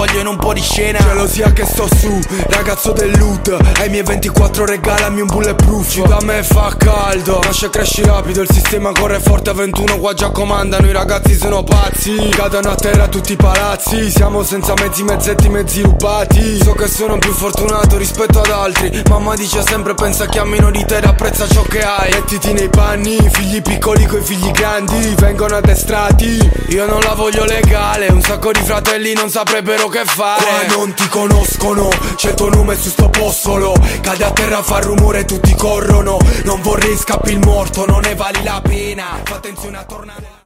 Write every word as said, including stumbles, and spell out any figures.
voglio in un po' di scena. Gelosia che sto su, ragazzo del loot. Ai miei ventiquattro regalami un bulletproof. Da me fa caldo, nasce e cresci rapido. Il sistema corre forte a ventuno, qua già comandano. I ragazzi sono pazzi, cadono a terra tutti i palazzi. Siamo senza mezzi, mezzetti, mezzi rubati. So che sono più fortunato rispetto ad altri. Mamma dice sempre pensa che a meno di te apprezza ciò che hai. Mettiti nei panni, figli piccoli coi figli grandi vengono addestrati. Io non la voglio legale, un sacco di fratelli non saprebbero che fare. Qua non ti conoscono, c'è il tuo nome su sto postolo. Cade a terra, fa rumore e tutti corrono. Non vorrei scappi il morto, non ne vali la pena. Fa attenzione a tornare.